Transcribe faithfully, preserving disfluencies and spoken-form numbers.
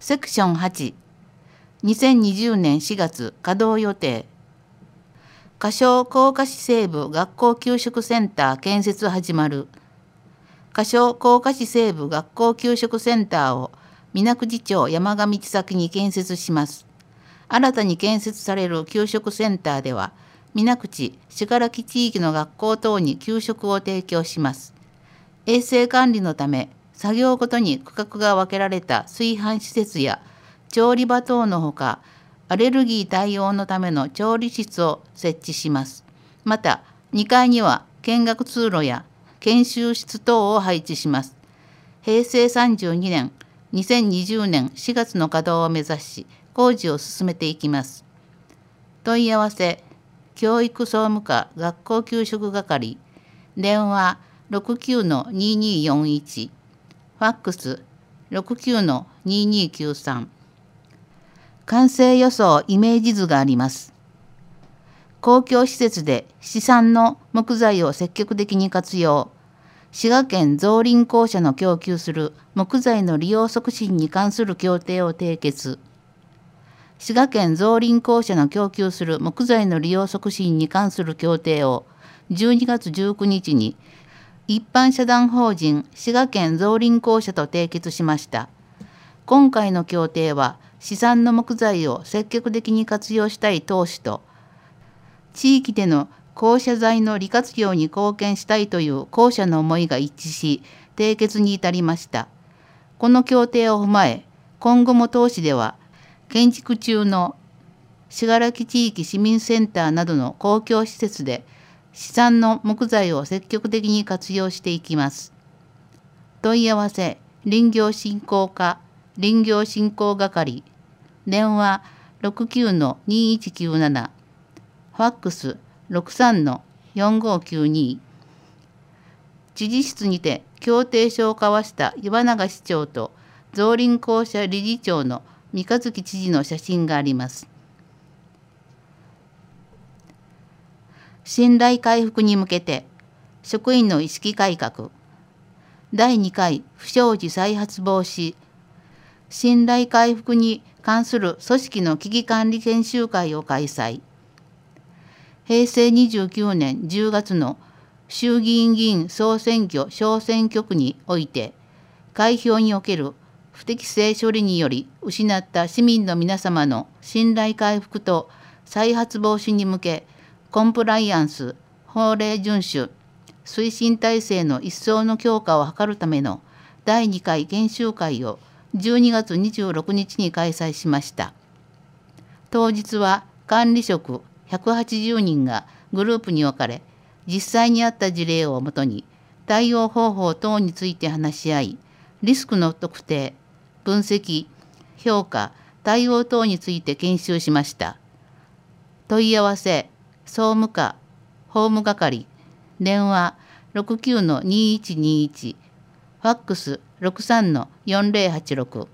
セクションはち、にせんにじゅうねんしがつ稼働予定。仮称甲賀市西部学校給食センター建設始まる。仮称甲賀市西部学校給食センターを水口町山上地先に建設します。新たに建設される給食センターでは、水口、信楽地域の学校等に給食を提供します。衛生管理のため、作業ごとに区画が分けられた炊飯施設や調理場等のほか、アレルギー対応のための調理室を設置します。また、にかいには見学通路や研修室等を配置します。へいせいさんじゅうにねん、にせんにじゅうねんしがつの稼働を目指し、工事を進めていきます。問い合わせ、教育総務課学校給食係、電話 ろくきゅうのにーにーよんいち、ファックス ろくきゅうのにーにーきゅうさん。完成予想イメージ図があります。公共施設で市産の木材を積極的に活用。滋賀県造林公社の供給する木材の利用促進に関する協定を締結。滋賀県造林公社の供給する木材の利用促進に関する協定をじゅうにがつじゅうくにちに一般社団法人滋賀県造林公社と締結しました。今回の協定は市産の木材を積極的に活用したい投資と、地域での公社財の利活用に貢献したいという公社の思いが一致し、締結に至りました。この協定を踏まえ、今後も当市では、建築中の信楽地域市民センターなどの公共施設で、市産の木材を積極的に活用していきます。問い合わせ、林業振興課、林業振興係、電話 ろくきゅうのにーいちきゅうなな、ファックス ろくさんのよんごきゅうに。知事室にて協定書を交わした岩永市長と造林公社理事長の三日月知事の写真があります。信頼回復に向けて職員の意識改革。だいにかい不祥事再発防止信頼回復に関する組織の危機管理研修会を開催。へいせいにじゅうきゅうねんじゅうがつの衆議院議員総選挙小選挙区において、開票における不適正処理により失った市民の皆様の信頼回復と再発防止に向け、コンプライアンス、法令遵守、推進体制の一層の強化を図るためのだいにかい研修会をじゅうにがつにじゅうろくにちに開催しました。当日は管理職ひゃくはちじゅうにんがグループに分かれ、実際にあった事例をもとに対応方法等について話し合い、リスクの特定、分析、評価、対応等について研修しました。問い合わせ、総務課、法務係、電話 ろくきゅうのにーいちにーいち、ファックス ろくさんのよんぜろはちろく。